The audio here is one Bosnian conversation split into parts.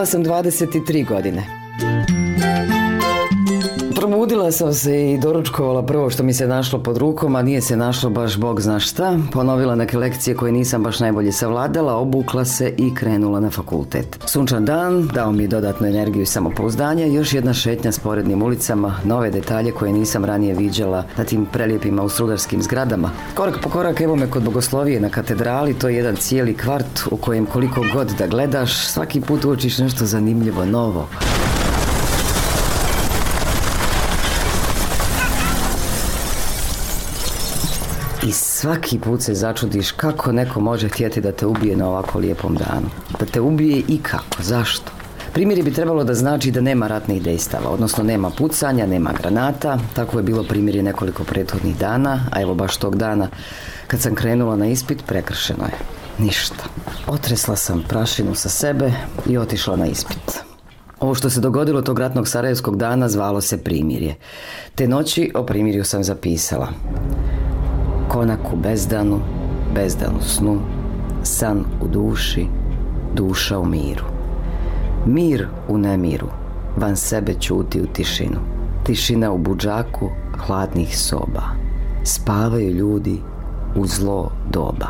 Imala sam 23 godine. Probudila sam se i doručkovala prvo što mi se našlo pod rukom, a nije se našlo baš bog zna šta. Ponovila neke lekcije koje nisam baš najbolje savladala, obukla se i krenula na fakultet. Sunčan dan dao mi dodatnu energiju i samopouzdanje, još jedna šetnja sporednim ulicama, nove detalje koje nisam ranije viđala na tim prelijepim austrougarskim zgradama. Korak po korak evo me kod Bogoslovije na katedrali, to je jedan cijeli kvart u kojem koliko god da gledaš, svaki put uočiš nešto zanimljivo, novo. I svaki put se začudiš kako neko može htjeti da te ubije na ovako lijepom danu. Da te ubije i kako, zašto? Primjeri bi trebalo da znači da nema ratnih dejstava, odnosno nema pucanja, nema granata. Tako je bilo primjeri nekoliko prethodnih dana, a evo baš tog dana kad sam krenula na ispit prekršeno je. Ništa. Otresla sam prašinu sa sebe i otišla na ispit. Ovo što se dogodilo tog ratnog sarajevskog dana zvalo se primirje. Te noći o primirju sam zapisala: konak u bezdanu, bezdan u snu, san u duši, duša u miru. Mir u nemiru, van sebe ćuti u tišinu. Tišina u budžaku hladnih soba. Spavaju ljudi u zlo doba.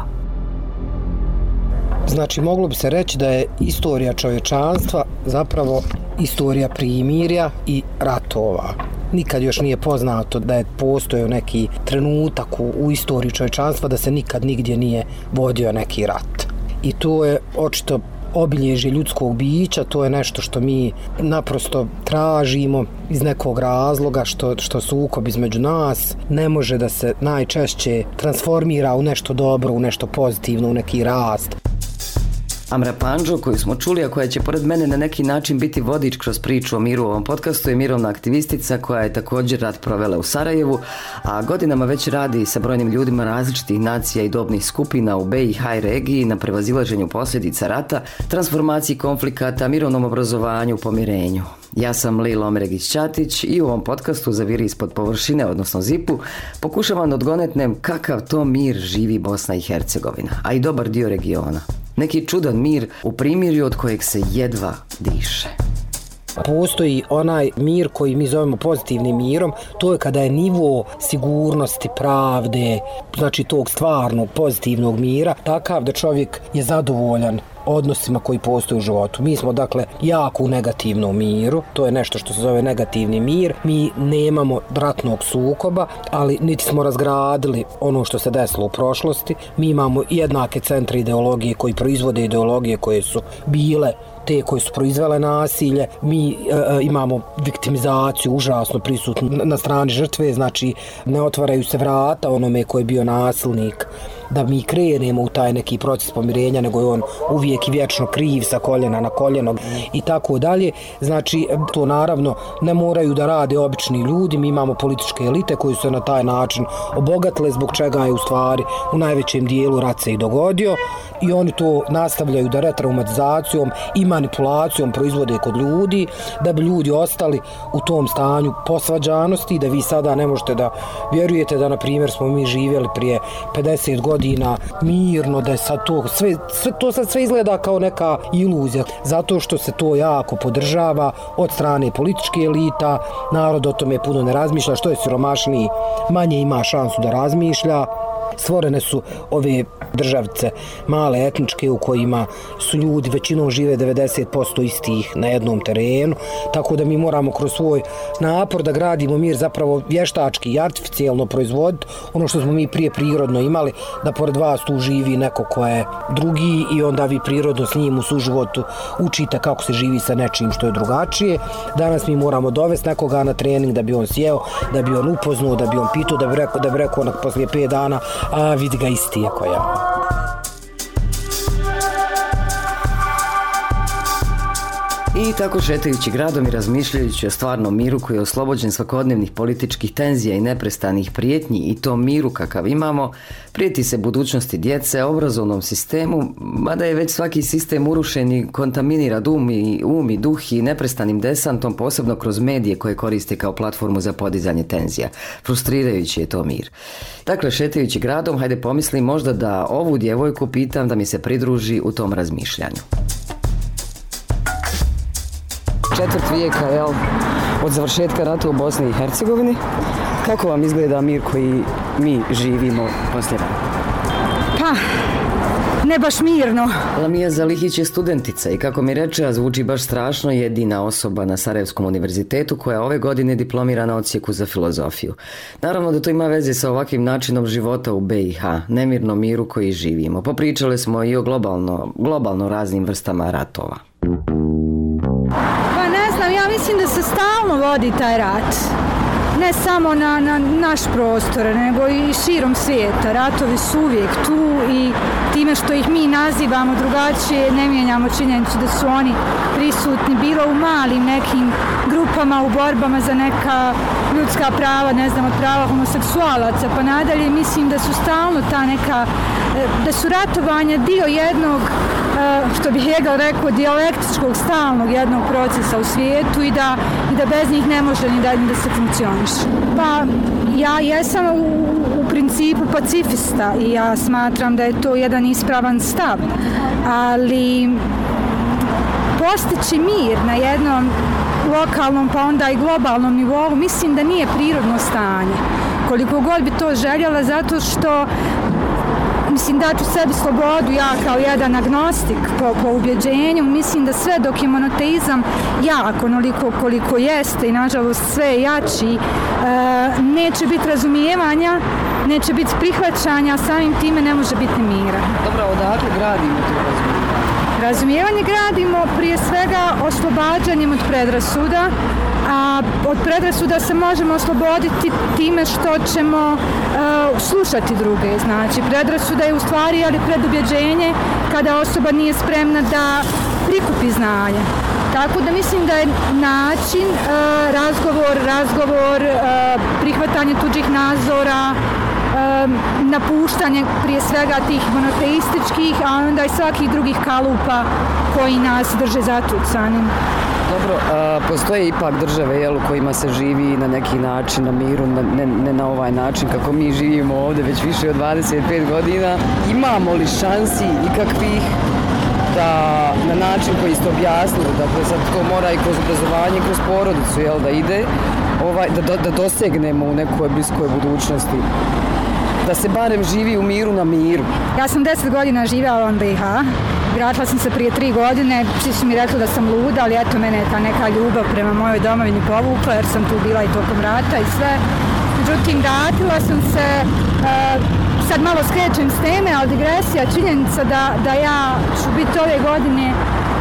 Znači, moglo bi se reći da je istorija čovječanstva zapravo istorija primirja i ratova. Nikad još nije poznato da je postojao neki trenutak u istoriji čovječanstva da se nikad nigdje nije vodio neki rat. I to je očito obilježje ljudskog bića, to je nešto što mi naprosto tražimo iz nekog razloga, što sukob između nas ne može da se najčešće transformira u nešto dobro, u nešto pozitivno, u neki rast. Amra Pandžo, koju smo čuli, a koja će pored mene na neki način biti vodič kroz priču o miru u ovom podcastu, je mirovna aktivistica koja je također rat provela u Sarajevu, a godinama već radi sa brojnim ljudima različitih nacija i dobnih skupina u BiH i regiji na prevazilaženju posljedica rata, transformaciji konflikata, mirovnom obrazovanju, pomirenju. Ja sam Lila Omregić-Ćatić i u ovom podcastu Zaviri ispod površine, odnosno ZIP-u, pokušavam da odgonetnem kakav to mir živi Bosna i Hercegovina, a i dobar dio regiona. Neki čudan mir u primirju od kojeg se jedva diše. Postoji onaj mir koji mi zovemo pozitivnim mirom, to je kada je nivo sigurnosti, pravde, znači tog stvarnog pozitivnog mira, takav da čovjek je zadovoljan odnosima koji postoje u životu. Mi smo dakle jako u negativnom miru, to je nešto što se zove negativni mir. Mi nemamo ratnog sukoba, ali niti smo razgradili ono što se desilo u prošlosti. Mi imamo jednake centre ideologije koji proizvode ideologije koje su bile te koje su proizvele nasilje. Mi imamo viktimizaciju užasno prisutnu na strani žrtve, znači ne otvaraju se vrata onome koji je bio nasilnik da mi krenemo u taj neki proces pomirenja, nego je on uvijek i vječno kriv sa koljena na koljeno i tako dalje. Znači, to naravno ne moraju da rade obični ljudi, mi imamo političke elite koji su se na taj način obogatile, zbog čega je u stvari u najvećem dijelu rat se i dogodio, i oni to nastavljaju da retraumatizacijom i manipulacijom proizvode kod ljudi, da bi ljudi ostali u tom stanju posvađanosti, da vi sada ne možete da vjerujete da, na primjer, smo mi živjeli prije 50 godina mirno, da je sad to sad sve izgleda kao neka iluzija, zato što se to jako podržava od strane političke elita. Narod o tome puno ne razmišlja, što je siromašniji manje ima šansu da razmišlja. Stvorene su ove državice male etničke u kojima su ljudi većinom žive 90% istih na jednom terenu, tako da mi moramo kroz svoj napor da gradimo mir zapravo vještački i artificijelno proizvoditi ono što smo mi prije prirodno imali, da pored vas tu živi neko ko je drugi i onda vi prirodno s njim u suživotu učite kako se živi sa nečim što je drugačije. Danas mi moramo dovesti nekoga na trening da bi on sjeo, da bi on upoznao, da bi on pitao, da bi rekao poslije 5 dana, a vidi ga isti je ko ja. I tako šetajući gradom i razmišljajući o stvarnom miru koji je oslobođen svakodnevnih političkih tenzija i neprestanih prijetnji, i tom miru kakav imamo, prijeti se budućnosti djece, obrazovnom sistemu, mada je već svaki sistem urušen i kontaminira um i duh i neprestanim desantom, posebno kroz medije koje koriste kao platformu za podizanje tenzija. Frustrirajući je to mir. Dakle, šetajući gradom, hajde pomislim možda da ovu djevojku pitam da mi se pridruži u tom razmišljanju. četvrt vijeka, jel, od završetka rata u Bosni i Hercegovini. Kako vam izgleda mir koji mi živimo poslije rata? Pa, ne baš mirno. Lamija Zalihić je studentica i kako mi reče, a zvuči baš strašno, jedina osoba na Sarajevskom univerzitetu koja ove godine diplomira na odsjeku za filozofiju. Naravno da to ima veze sa ovakvim načinom života u BiH, nemirnom miru koji živimo. Popričali smo i o globalno raznim vrstama ratova. Pa ne znam, ja mislim da se stalno vodi taj rat. Ne samo na naš prostor, nego i širom svijeta. Ratovi su uvijek tu i time što ih mi nazivamo drugačije, ne mijenjamo činjenicu da su oni prisutni bilo u malim nekim grupama, u borbama za neka ljudska prava, ne znam, od prava homoseksualaca pa nadalje. Mislim da su stalno ta neka, da su ratovanja dio jednog, što bih Hegel rekao, dijalektičkog stalnog jednog procesa u svijetu i da bez njih ne može ni da se funkcioniše. Pa ja jesam u principu pacifista i ja smatram da je to jedan ispravan stav, ali postići mir na jednom lokalnom pa onda i globalnom nivou mislim da nije prirodno stanje. Koliko god bi to željela, zato što mislim da ću sebi slobodu, ja kao jedan agnostik po ubjeđenju, mislim da sve dok je monoteizam jak, onoliko koliko jeste i nažalost sve jači, neće biti razumijevanja, neće biti prihvaćanja, samim time ne može biti mira. Dobro, odakle gradimo to razumijevanje? Razumijevanje gradimo prije svega oslobađanjem od predrasuda, a od predrasuda se možemo osloboditi time što ćemo slušati druge. Znači, predrasuda je u stvari ali predubjeđenje kada osoba nije spremna da prikupi znanje. Tako da mislim da je način razgovor, prihvatanje tuđih nazora, napuštanje prije svega tih monoteističkih, a onda i svakih drugih kalupa koji nas drže zatucanim. Dobro, postoje ipak države u kojima se živi na neki način na miru, ne na ovaj način kako mi živimo ovdje već više od 25 godina. Imamo li šansi ikakvih da na način koji ste objasnili, dakle sad to mora i kroz obrazovanje, kroz porodicu, da ide, da dosegnemo u nekoj bliskoj budućnosti, da se barem živi u miru na miru? Ja sam 10 godina živjela u BiH. Vratila sam se prije 3 godine, svi su mi rekli da sam luda, ali eto mene je ta neka ljubav prema mojoj domovini povukla jer sam tu bila i tokom rata i sve. Međutim, vratila sam se, sad malo skrećem s teme, ali digresija, činjenica da ja ću biti ove godine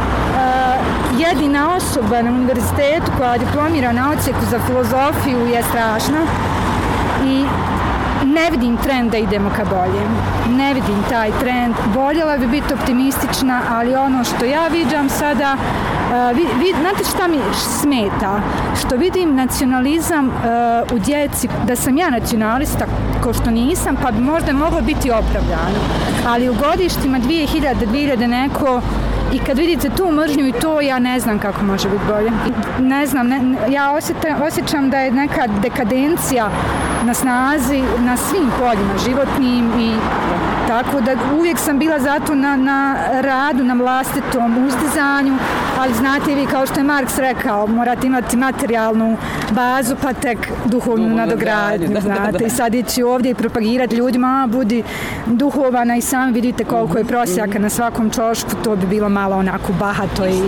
jedina osoba na univerzitetu koja diplomira na odsjeku za filozofiju je strašna i ne vidim trend da idemo ka bolje. Ne vidim taj trend. Voljela bi biti optimistična, ali ono što ja viđam sada, znate šta mi smeta? Što vidim nacionalizam u djeci, da sam ja nacionalista, ko što nisam, pa bi možda moglo biti opravdano. Ali u godištima 2000 neko, i kad vidite tu mržnju i to, ja ne znam kako može biti bolje. Ne znam, ja osjećam da je neka dekadencija na snazi na svim poljima životnim i tako da uvijek sam bila zato na radu, na vlastitom uzdizanju, ali znate vi, kao što je Marks rekao, morate imati materijalnu bazu pa tek duhovnu nadogradnju, znate, i sad ići ovdje i propagirati ljudima, budi duhovana i sami vidite koliko je prosjaka na svakom čošku, to bi bilo malo onako bahato i...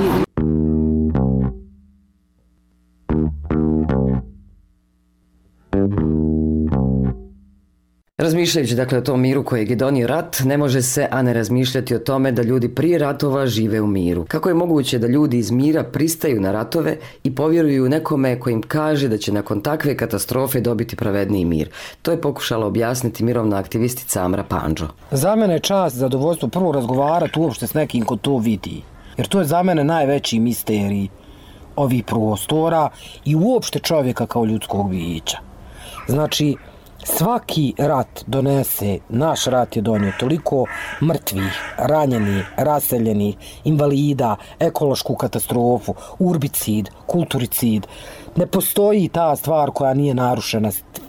Razmišljajući dakle o tom miru kojeg je donio rat, ne može se a ne razmišljati o tome da ljudi prije ratova žive u miru. Kako je moguće da ljudi iz mira pristaju na ratove i povjeruju nekome koji im kaže da će nakon takve katastrofe dobiti pravedniji mir? To je pokušala objasniti mirovna aktivistica Amra Pandžo. Za mene je čast, zadovoljstvo prvo razgovarati uopšte s nekim ko to vidi. Jer to je za mene najveći misterij ovih prostora i uopšte čovjeka kao ljudskog bića. Znači, Svaki rat donese, naš rat je donio toliko mrtvih, ranjenih, raseljenih, invalida, ekološku katastrofu, urbicid, kulturicid. Ne postoji ta stvar koja nije narušena.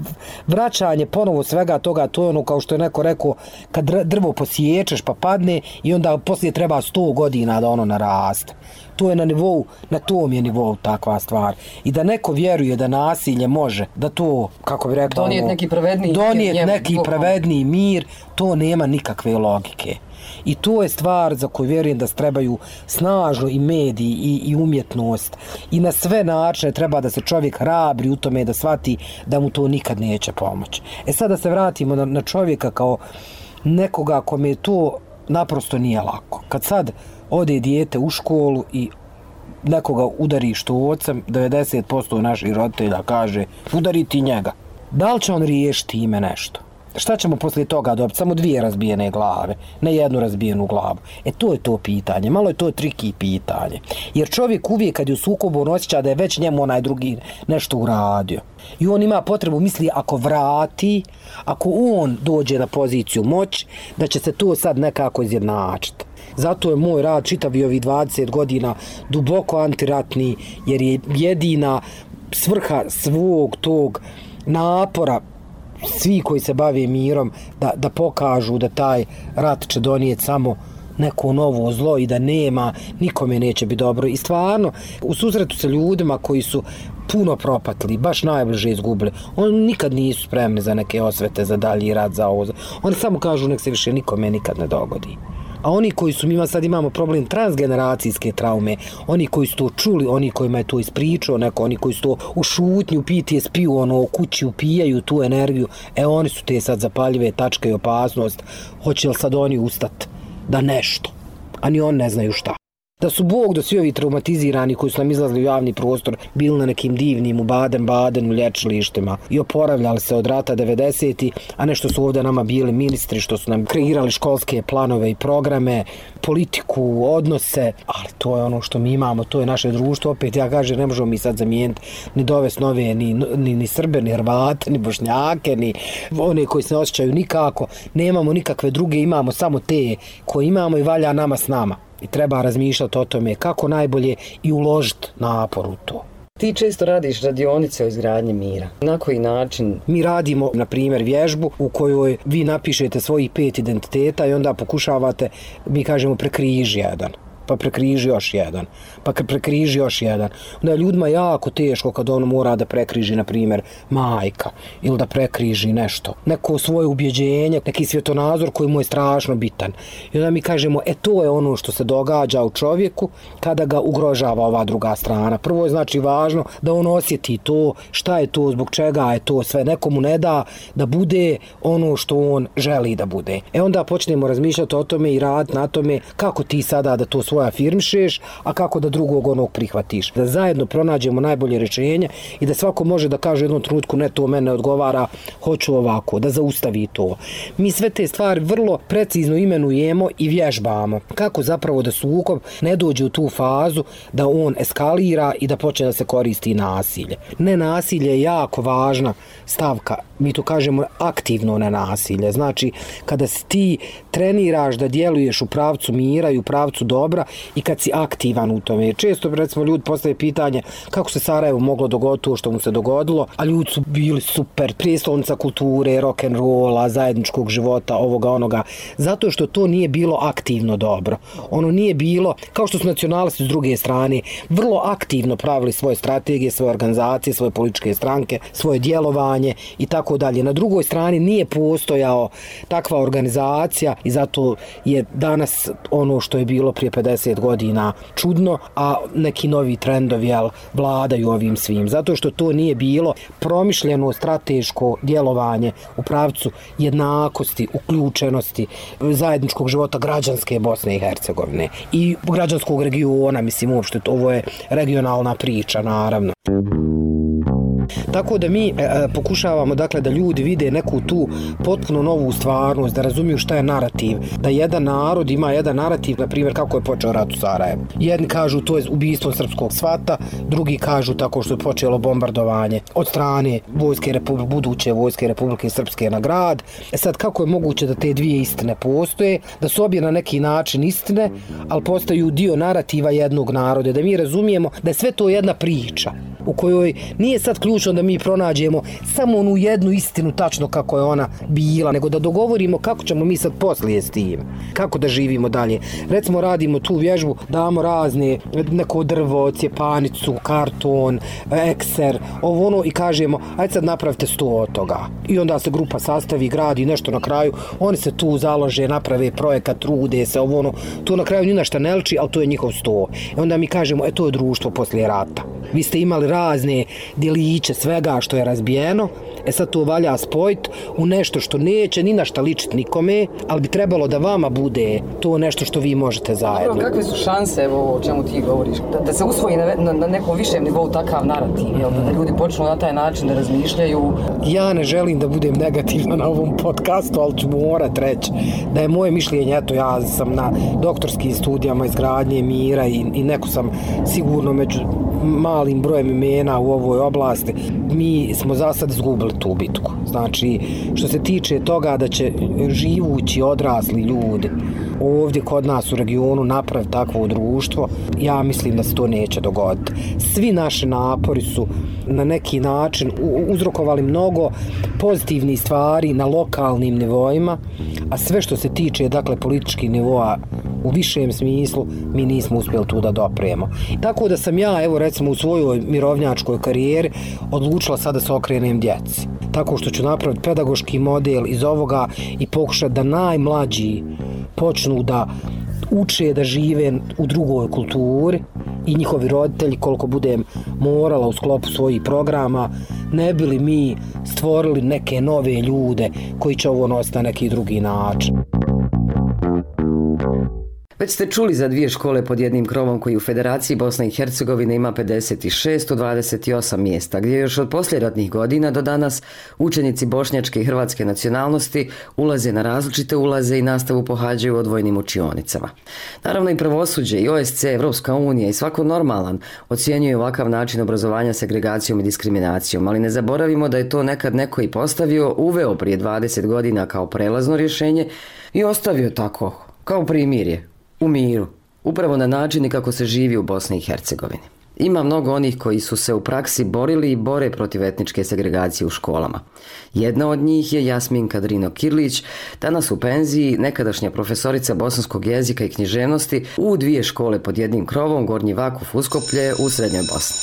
Vraćanje ponovo svega toga, to je ono kao što je neko rekao, kad drvo posiječeš pa padne i onda poslije treba 100 godina da ono naraste. To je na nivou, na tom je nivou takva stvar. I da neko vjeruje da nasilje može, da to, kako bi rekao, donijeti neki pravedniji mir, to nema nikakve logike. I to je stvar za koju vjerujem da trebaju snažno i mediji i umjetnost i na sve načine treba da se čovjek hrabri u tome da shvati da mu to nikad neće pomoći. Sad da se vratimo na čovjeka kao nekoga kome to naprosto nije lako. Kad sad ode dijete u školu i nekoga udari štocem, 90% naših roditelja kaže udari ti njega. Da li će on riješiti ime nešto? Šta ćemo poslije toga dobiti? Samo 2 razbijene glave, ne 1 razbijenu glavu. To je to pitanje, malo je to triki pitanje. Jer čovjek uvijek kad je u sukobu on osjeća da je već njemu onaj drugi nešto uradio. I on ima potrebu, misli ako vrati, ako on dođe na poziciju moći, da će se to sad nekako izjednačiti. Zato je moj rad čitavi ovih 20 godina duboko antiratni, jer je jedina svrha svog tog napora svi koji se bave mirom da pokažu da taj rat će donijeti samo neko novo zlo i da nema, nikome neće biti dobro. I stvarno, u susretu sa ljudima koji su puno propatili, baš najbliže izgubili, oni nikad nisu spremni za neke osvete, za dalji rat, za ovo. Oni samo kažu nek se više nikome nikad ne dogodi. A oni koji su, mi sad imamo problem transgeneracijske traume, oni koji su to čuli, oni kojima je to ispričao neko, oni koji su to u šutnju, PTSP-u, u kući upijaju tu energiju, oni su te sad zapaljive tačke i opasnost. Hoće li sad oni ustati da nešto, a ni oni ne znaju šta. Da su Bog, da svi ovi traumatizirani koji su nam izlazili u javni prostor bili na nekim divnim u Baden-Badenu lječilištima i oporavljali se od rata 90-ih, a nešto su ovdje nama bili ministri što su nam kreirali školske planove i programe, politiku, odnose, ali to je ono što mi imamo, to je naše društvo. Opet ja kažem, ne možemo mi sad zamijeniti ni dovesti nove, ni Srbe, ni Hrvate, ni Bošnjake, ni one koji se ne osjećaju nikako. Nemamo nikakve druge, imamo samo te koje imamo i valja nama s nama. I treba razmišljati o tome kako najbolje i uložiti napor u to. Ti često radiš radionice o izgradnji mira. Na koji način? Mi radimo, na primjer, vježbu u kojoj vi napišete svojih 5 identiteta i onda pokušavate, mi kažemo, prekriži jedan. Pa prekriži još jedan, pa prekriži još jedan. Onda je ljudima jako teško kad ono mora da prekriži, na primjer, majka, ili da prekriži nešto, neko svoje ubjeđenje, neki svjetonazor koji mu je strašno bitan. I onda mi kažemo, to je ono što se događa u čovjeku kada ga ugrožava ova druga strana. Prvo je znači važno da on osjeti to, šta je to, zbog čega je to sve, nekomu ne da da bude ono što on želi da bude. Onda počnemo razmišljati o tome i raditi na tome kako ti sada da to svoje afirmišeš, a kako da drugog onog prihvatiš. Da zajedno pronađemo najbolje rješenje i da svako može da kaže u jednom trenutku ne, to mene odgovara, hoću ovako, da zaustavi to. Mi sve te stvari vrlo precizno imenujemo i vježbamo. Kako zapravo da sukob ne dođe u tu fazu da on eskalira i da počne da se koristi nasilje. Nenasilje je jako važna stavka. Mi to kažemo aktivno nenasilje. Znači, kada ti treniraš da djeluješ u pravcu mira i u pravcu dobra i kad si aktivan u tome. Često, recimo, ljudi postave pitanje kako se Sarajevo moglo dogoditi to što mu se dogodilo, a ljudi su bili super, prijestolnica kulture, rock'n'rolla, zajedničkog života, ovoga, onoga. Zato što to nije bilo aktivno dobro. Ono nije bilo, kao što su nacionalisti s druge strane, vrlo aktivno pravili svoje strategije, svoje organizacije, svoje političke stranke, svoje djelovanje i tako dalje. Na drugoj strani nije postojao takva organizacija i zato je danas ono što je bilo prije 50 godina čudno, a neki novi trendovi vladaju ovim svim. Zato što to nije bilo promišljeno strateško djelovanje u pravcu jednakosti, uključenosti, zajedničkog života građanske Bosne i Hercegovine i građanskog regiona, mislim uopšte, ovo je regionalna priča, naravno. Tako da mi pokušavamo dakle da ljudi vide neku tu potpuno novu stvarnost, da razumiju šta je narativ, da jedan narod ima jedan narativ, na primjer kako je počeo rat u Sarajevu. Jedni kažu to je ubijstvo srpskog svata, drugi kažu tako što je počelo bombardovanje od strane buduće vojske Republike Srpske na grad. Sad kako je moguće da te dvije istine postoje, da su obje na neki način istine, ali postaju dio narativa jednog naroda, da mi razumijemo da je sve to jedna priča u kojoj nije sad ključno da mi pronađemo samo onu jednu istinu tačno kako je ona bila, nego da dogovorimo kako ćemo mi sad poslije s tim, kako da živimo dalje. Recimo radimo tu vježbu, damo razne, neko drvo, cjepanicu, karton, ekser, ovo ono i kažemo ajde sad napravite 100 od toga. I onda se grupa sastavi, gradi nešto na kraju, oni se tu založe, naprave projekat, trude se, ovo ono, to na kraju ni na šta ne liči, ali to je njihov 100. I onda mi kažemo to je društvo poslije rata. Vi ste imali razne djeliće svega što je razbijeno, sad to valja spojiti u nešto što neće ni na šta ličiti nikome, ali bi trebalo da vama bude to nešto što vi možete zajedno. Kakve su šanse, evo o čemu ti govoriš, da se usvoji na nekom višem nivou takav narativ, da ljudi počnu na taj način da razmišljaju? Ja ne želim da budem negativna na ovom podcastu, ali ću morat reći da je moje mišljenje, eto ja sam na doktorskim studijama izgradnje mira i neko sam sigurno među malim brojem imena u ovoj oblasti. Mi smo za sad izgubili tu bitku. Znači, što se tiče toga da će živući odrasli ljudi ovdje kod nas u regionu napraviti takvo društvo, ja mislim da se to neće dogoditi. Svi naši napori su na neki način uzrokovali mnogo pozitivnih stvari na lokalnim nivoima, a sve što se tiče dakle političkih nivoa u višem smislu mi nismo uspjeli tu da dopremo. Tako da sam ja, evo recimo u svojoj mirovnjačkoj karijeri odlučila sada se okrenem djeci. Tako što ću napraviti pedagoški model iz ovoga i pokušati da najmlađi počnu da uče da žive u drugoj kulturi i njihovi roditelji koliko budem morala u sklopu svojih programa, ne bi li mi stvorili neke nove ljude koji će ovo nositi na neki drugi način. Već ste čuli za 2 škole pod jednim krovom koji u Federaciji Bosne i Hercegovine ima 56 od 28 mjesta, gdje još od posljeratnih godina do danas učenici bošnjačke i hrvatske nacionalnosti ulaze na različite ulaze i nastavu pohađaju u odvojnim učionicama. Naravno i pravosuđe, i OSCE, Evropska unija i svako normalan ocjenjuje ovakav način obrazovanja segregacijom i diskriminacijom, ali ne zaboravimo da je to nekad neko i postavio, uveo prije 20 godina kao prelazno rješenje i ostavio tako, kao primirje. U miru, upravo na način kako se živi u Bosni i Hercegovini. Ima mnogo onih koji su se u praksi borili i bore protiv etničke segregacije u školama. Jedna od njih je Jasminka Drino Kirlić, danas u penziji, nekadašnja profesorica bosanskog jezika i književnosti u 2 škole pod jednim krovom, Gornji Vakuf Uskoplje u Srednjoj Bosni.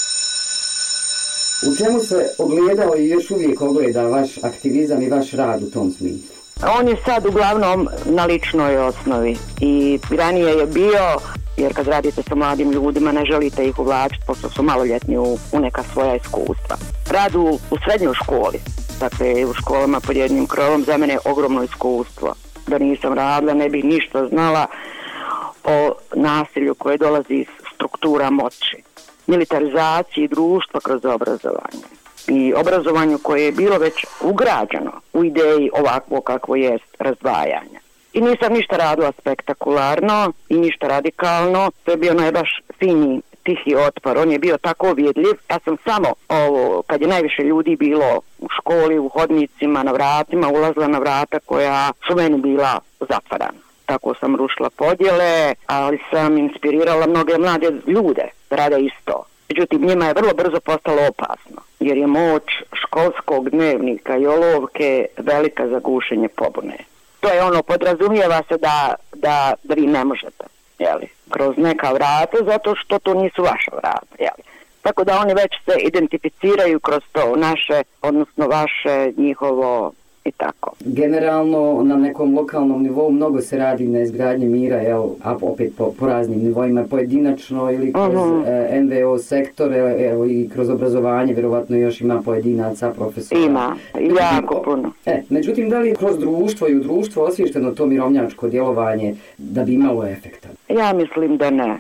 U čemu se ogledao i još uvijek ogleda vaš aktivizam i vaš rad u tom smislu? On je sad uglavnom na ličnoj osnovi i ranije je bio, jer kad radite sa mladim ljudima ne želite ih uvlačiti pošto su maloljetni u neka svoja iskustva. Rad u srednjoj školi, dakle u školama pod jednim krovom, za mene je ogromno iskustvo. Da nisam radila ne bih ništa znala o nasilju koje dolazi iz struktura moći, militarizaciji društva kroz obrazovanje. I obrazovanju koje je bilo već ugrađeno u ideji ovakvo kakvo jest razdvajanja. I nisam ništa radila spektakularno i ništa radikalno, to je bio baš fini, tihi otpor, on je bio tako vidljiv. Ja sam samo, kad je najviše ljudi bilo u školi, u hodnicima, na vratima, ulazila na vrata koja su meni bila zatvarana. Tako sam rušila podjele, ali sam inspirirala mnoge mlade ljude da rade isto. Međutim, njima je vrlo brzo postalo opasno, jer je moć školskog dnevnika i olovke velika za gušenje pobune. To je podrazumijeva se da vi ne možete, kroz neka vrata, zato što to nisu vaša vrata, Tako da oni već se identificiraju kroz to naše, odnosno vaše, njihovo i tako. Generalno na nekom lokalnom nivou mnogo se radi na izgradnji mira, a opet po raznim nivoima, pojedinačno ili kroz NVO sektor, i kroz obrazovanje, vjerovatno još ima pojedinaca, profesora. Ima, jako puno. Međutim, da li je kroz društvo i u društvu osvješteno to mirovnjačko djelovanje da bi imalo efekta? Ja mislim da ne.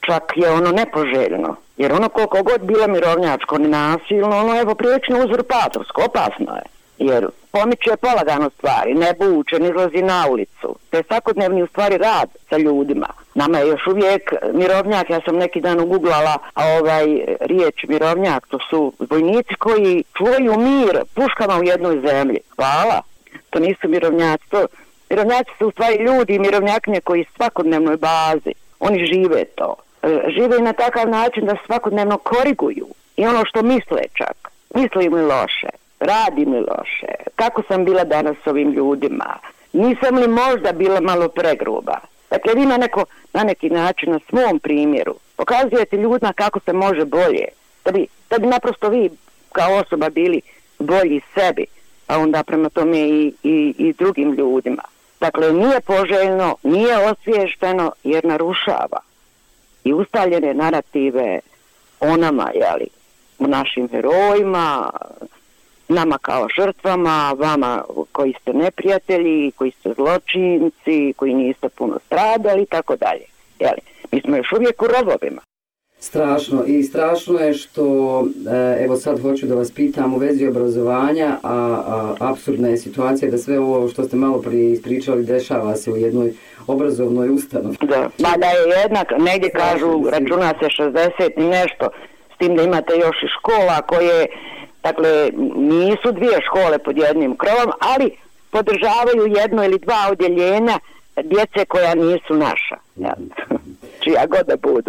čak je ono nepoželjno. Jer ono koliko god bilo mirovnjačko, nasilno, ono je poprilično uzurpatorsko, opasno je. Jer pomiče polagano stvari, ne buče, ne izlazi na ulicu. To je svakodnevni u stvari rad sa ljudima. Nama je još uvijek mirovnjak, ja sam neki dan uguglala riječ mirovnjak, to su vojnici koji čuvaju mir puškama u jednoj zemlji. Hvala, to nisu mirovnjaci, mirovnjaci su u stvari ljudi i mirovnjaknje koji svakodnevnoj bazi, oni žive to. Žive na takav način da svakodnevno koriguju i ono što misle čak, misli mi loše, radi mi loše, kako sam bila danas s ovim ljudima, nisam li možda bila malo pregruba. Dakle, vi na neki način na svom primjeru pokazujete ljudima kako se može bolje, da bi naprosto vi kao osoba bili bolji sebi, a onda prema tome i drugim ljudima. Dakle, nije poželjno, nije osviješteno jer narušava i ustaljene narative o nama, o našim herojima, nama kao žrtvama, vama koji ste neprijatelji, koji ste zločinci, koji niste puno stradali i tako dalje. Mi smo još uvijek u rovovima. Strašno. I strašno je što, evo sad hoću da vas pitam u vezi obrazovanja, a apsurdna je situacija da sve ovo što ste malo prije ispričali dešava se u jednoj obrazovnoj ustanovi. Da je jednak, negdje kažu, računa se 60 i nešto, s tim da imate još i škola koje, dakle, nisu dvije škole pod jednim krovom, ali podržavaju jedno ili dva odjeljenja djece koja nisu naša. Čija god da budu.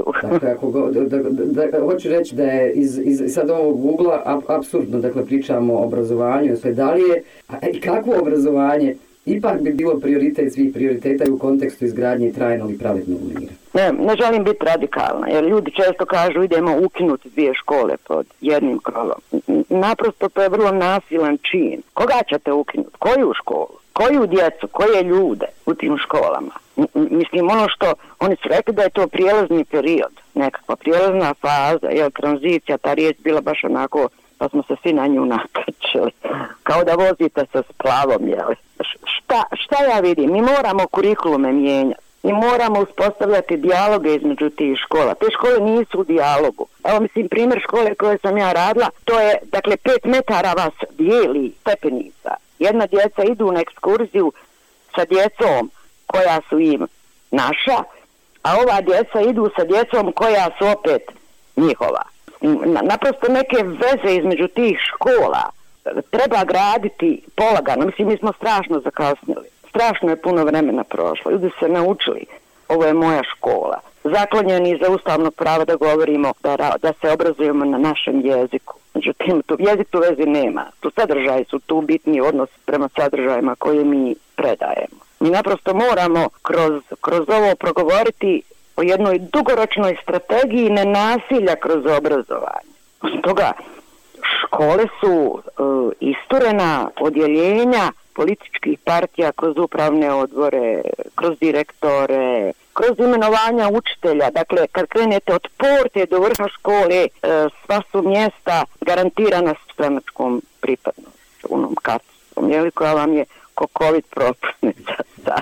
Dakle, hoću reći da je iz sad ovog ugla apsurdno, dakle, pričamo o obrazovanju, sve da li je, i kakvo obrazovanje ipak bi bilo prioritet svih prioriteta u kontekstu izgradnje trajnog i pravednog mira. Ne želim biti radikalna, jer ljudi često kažu idemo ukinuti dvije škole pod jednim krovom. Naprosto to je vrlo nasilan čin. Koga ćete ukinuti? Koju školu? Koju djecu? Koje ljude u tim školama? Mislim, ono što oni su rekli da je to prijelazni period, nekakva prijelazna faza, tranzicija, ta riječ bila baš onako, pa smo se svi na nju nakačili, kao da vozite sa splavom, Šta ja vidim? Mi moramo kurikulume mijenjati. Mi moramo uspostavljati dijaloge između tih škola. Te škole nisu u dijalogu. Evo, mislim, primjer škole koje sam ja radila, to je, dakle, 5 metara vas dijeli stepenica. Jedna djeca idu na ekskurziju sa djecom koja su im naša, a ova djeca idu sa djecom koja su opet njihova. Naprosto neke veze između tih škola treba graditi polagano. Mislim, mi smo strašno zakasnili. Strašno je puno vremena prošlo. Ljudi se naučili. Ovo je moja škola. Zaklonjeni za ustavno pravo da govorimo, da se obrazujemo na našem jeziku. Međutim, jezik tu vezi nema. Tu sadržaji su tu bitni odnos prema sadržajima koje mi predajemo. Mi naprosto moramo kroz ovo progovoriti o jednoj dugoročnoj strategiji nenasilja kroz obrazovanje. Od toga škole su isturena odjeljenja političkih partija kroz upravne odbore, kroz direktore, kroz imenovanja učitelja. Dakle, kad krenete od porte do vrha škole, sva su mjesta garantirana stranačkom pripadnošću, onom karticom, koja vam je ko COVID propusnica sad.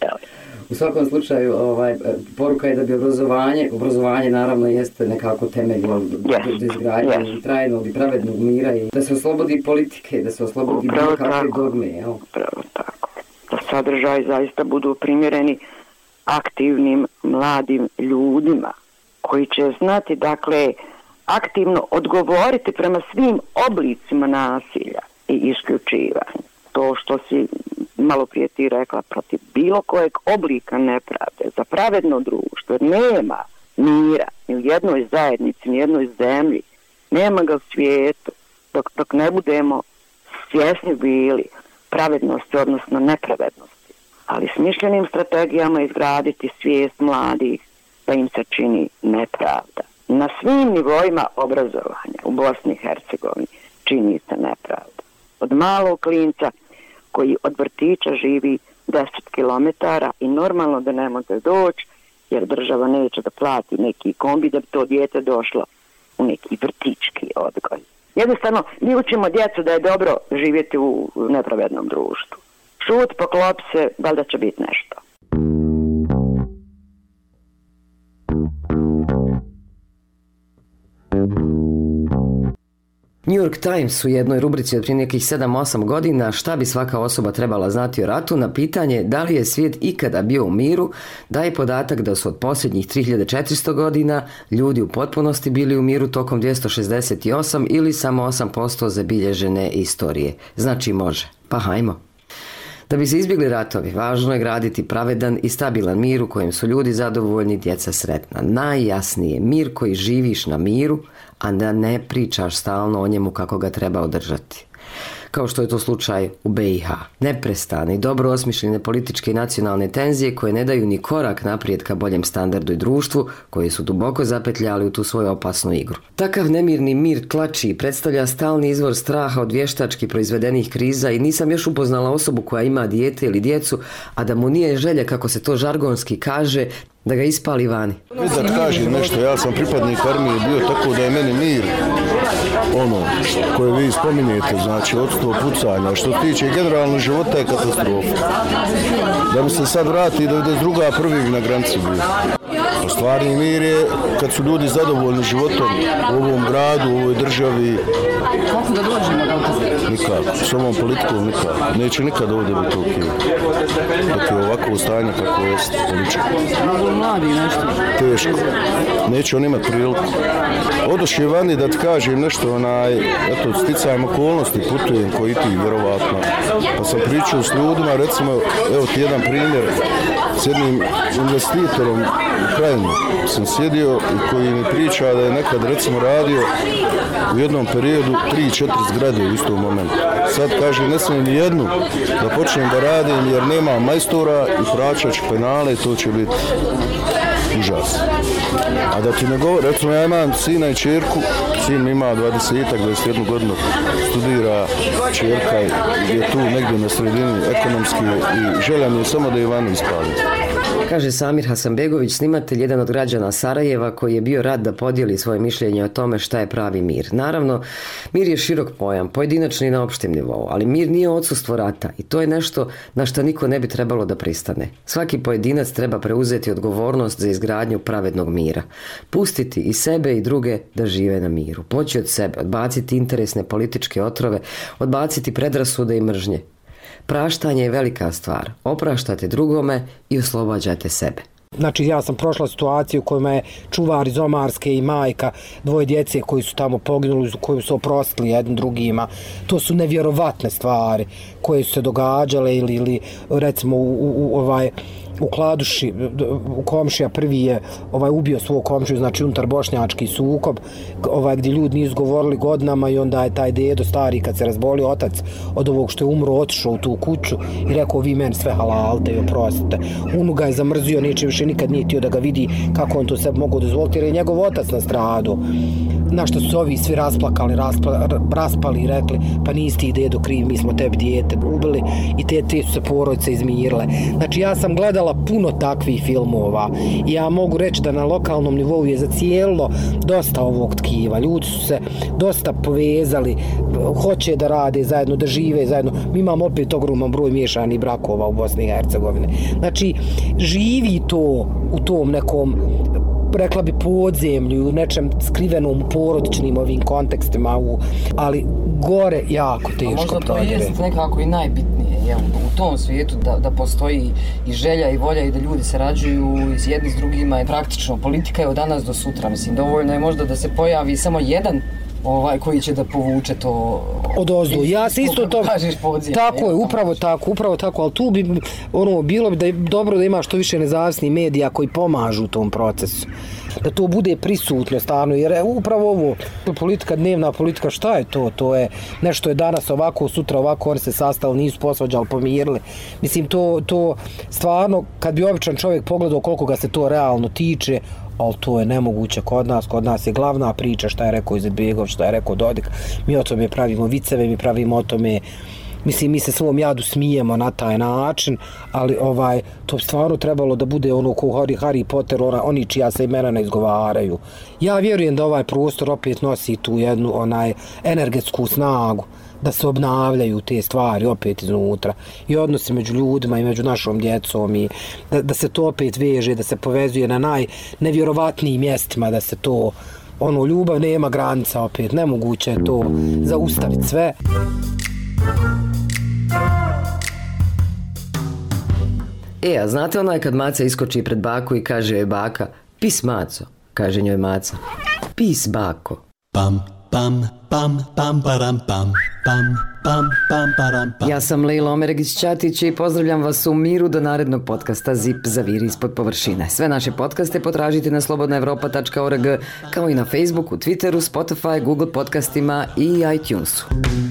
U svakom slučaju, poruka je da bi obrazovanje naravno jeste nekako temelj do izgradnje trajnog i pravednog mira i da se oslobodi politike, da se oslobodi bilo kakve dogme. Upravo tako. Da sadržaji zaista budu primjereni aktivnim mladim ljudima koji će znati, dakle, aktivno odgovoriti prema svim oblicima nasilja i isključivanja. To što si malo prije ti rekla, protiv bilo kojeg oblika nepravde, za pravedno društvo, nema mira ni u jednoj zajednici, ni u jednoj zemlji, nema ga u svijetu, dok ne budemo svjesni bili pravednosti, odnosno nepravednosti. Ali smišljenim strategijama izgraditi svijest mladih da im se čini nepravda. Na svim nivoima obrazovanja u Bosni i Hercegovini čini se nepravda. Od malog klinca koji od vrtića živi 10 km i normalno da ne može doći jer država neće da plati neki kombi da bi to dijete došlo u neki vrtički odgoj. Jednostavno, mi učimo djecu da je dobro živjeti u nepravednom društvu. Šut, poklop se, valjda će biti nešto. New York Times u jednoj rubrici od prije nekih 7-8 godina šta bi svaka osoba trebala znati o ratu na pitanje da li je svijet ikada bio u miru, daje podatak da su od posljednjih 3400 godina ljudi u potpunosti bili u miru tokom 268 ili samo 8% zabilježene istorije. Znači može. Pa hajmo. Da bi se izbjegli ratovi, važno je graditi pravedan i stabilan mir u kojem su ljudi zadovoljni, djeca sretna. Najjasnije, mir koji živiš na miru, a da ne pričaš stalno o njemu kako ga treba održati. Kao što je to slučaj u BiH. Neprestane i dobro osmišljene političke i nacionalne tenzije koje ne daju ni korak naprijed ka boljem standardu i društvu, koji su duboko zapetljali u tu svoju opasnu igru. Takav nemirni mir tlači i predstavlja stalni izvor straha od vještački proizvedenih kriza i nisam još upoznala osobu koja ima dijete ili djecu, a da mu nije želja, kako se to žargonski kaže, da ga ispali vani. Da kažem nešto, ja sam pripadnik armije bio, tako da je meni mir ono koje vi spominjete, znači odstvo pucanja. Što se tiče generalno života je katastrofa. Da mi se sad vrati da je druga prvih na granici bio. Stvarni mir je kad su ljudi zadovoljni životom u ovom gradu, u ovoj državi. Kako da dođemo do toga? Nikako, s ovom politikom nikako. Neće nikad ovdje biti ok. Dok je ovako stanje kako je političko. Mnogo mladi nešto. Teško. Neće on imati priliku. Odošli vani da ti kažem nešto, eto, sticajem okolnosti, putujem koji ti, vjerovatno. Pa sam pričao s ljudima, recimo, evo ti jedan primjer, s jednim investitorom u Krajini sam sjedio i koji mi priča da je nekad, recimo, radio u jednom periodu 3-4 zgrade u istom momentu. Sad kaže, ne smijem ni jednu da počnem da radim jer nema majstora i plaćat ću penale, to će biti užas. A da ti ne govori, recimo ja imam sina i čerku, sin ima 20-21 godinu, studira, čerka je tu negdje na sredini ekonomski i želja mi je samo da Ivanu ispali. Kaže Samir Hasanbegović, snimatelj, jedan od građana Sarajeva koji je bio rad da podijeli svoje mišljenje o tome šta je pravi mir. Naravno, mir je širok pojam, pojedinačni na opštem nivou, ali mir nije odsustvo rata i to je nešto na što niko ne bi trebalo da pristane. Svaki pojedinac treba preuzeti odgovornost za izgradnju pravednog mira. Pustiti i sebe i druge da žive na miru. Poći od sebe, odbaciti interesne političke otrove, odbaciti predrasude i mržnje. Praštanje je velika stvar. Opraštate drugome i oslobađate sebe. Znači, ja sam prošla situaciju u kojima je čuvar iz Omarske i majka dvoje djece koji su tamo poginuli, koji su oprostili jednim drugima. To su nevjerovatne stvari koje su se događale ili recimo u Kladuši, komšija prvi je ubio svog komšiju, znači unutar bošnjački sukob, gdje ljudi nisu govorili godinama i onda je taj dedo stari, kad se razbolio otac od ovog što je umro, otišao u tu kuću i rekao, vi meni sve halalte i oprostite. Unu ga je zamrzio, neće više nikad nije htio da ga vidi kako on to sebi mogu dozvoliti, jer je njegov otac na stradu. Na što su ovi svi rasplakali, raspali i rekli, pa nisi ti dedo kriv, mi smo tebi dijete ubili i te su se porodice izmirile. Znači, ja sam gledala puno takvih filmova i ja mogu reći da na lokalnom nivou je zacijelo dosta ovog tkiva. Ljudi su se dosta povezali, hoće da rade zajedno, da žive zajedno. Mi imamo opet ogroman broj miješanih brakova u Bosni i Hercegovini. Znači, živi to u tom nekom, rekla bi, podzemlju, u nečem skrivenom porodičnim ovim kontekstima, ali gore jako teško prodire. Možda to jest nekako i najbitnije, jel, u tom svijetu da postoji i želja i volja i da ljudi sarađuju jedni s drugima. Praktično, politika je od danas do sutra, mislim, dovoljno je možda da se pojavi samo jedan koji će da povuče to odozdo. Ja se isto to tako je, upravo tako, ali tu bi bilo bi da je dobro da ima što više nezavisnih medija koji pomažu u tom procesu. Da to bude prisutno stvarno, jer upravo ovo politika, dnevna politika, šta je to? To je nešto je danas ovako, sutra ovako, oni se sastali, nisu posvađali, pomirili. Mislim, to stvarno, kad bi običan čovjek pogledao koliko ga se to realno tiče, ali to je nemoguće kod nas je glavna priča šta je rekao Izetbegović, šta je rekao Dodik, mi o tome pravimo viceve, mi pravimo o tome, mislim, mi se svom jadu smijemo na taj način, ali to stvarno trebalo da bude ono ko Harry Potter, oni čija se imena ne izgovaraju. Ja vjerujem da ovaj prostor opet nosi tu jednu energetsku snagu, da se obnavljaju te stvari opet iznutra i odnosi među ljudima i među našom djecom i da se to opet veže, da se povezuje na najnevjerovatnijim mjestima, da se to ono, ljubav nema granica opet, nemoguće je to zaustaviti sve. A znate onaj kad Maca iskoči pred baku i kaže joj baka, pis Maco, kaže njoj Maca, pis bako. Pam, pam, pam, pam, param, pam, pam, pam, pam, param, pam. Ja sam Lejla Omeregić-Ćatić i pozdravljam vas u miru do narednog podcasta Zip zaviri ispod površine. Sve naše podcaste potražite na slobodnaevropa.org, kao i na Facebooku, Twitteru, Spotify, Google podcastima i iTunesu.